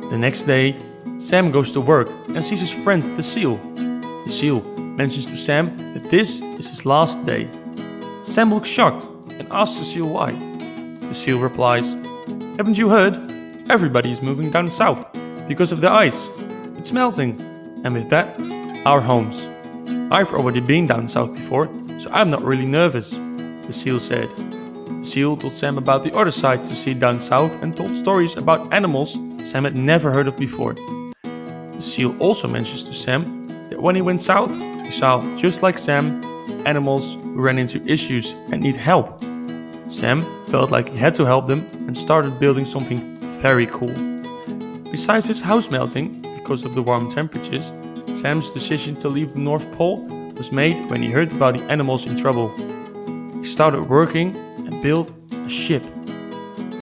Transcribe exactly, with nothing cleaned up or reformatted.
The next day, Sam goes to work and sees his friend the seal. The seal mentions to Sam that this is his last day. Sam looks shocked and asks the seal why. The seal replies, "Haven't you heard? Everybody is moving down south because of the ice. It's melting, and with that, our homes. I've already been down south before, so I'm not really nervous," the seal said. The seal told Sam about the other side to see down south and told stories about animals Sam had never heard of before. The seal also mentions to Sam that when he went south, he saw, just like Sam, animals who ran into issues and need help. Sam felt like he had to help them and started building something very cool. Besides his house melting because of the warm temperatures, Sam's decision to leave the North Pole was made when he heard about the animals in trouble. He started working and built a ship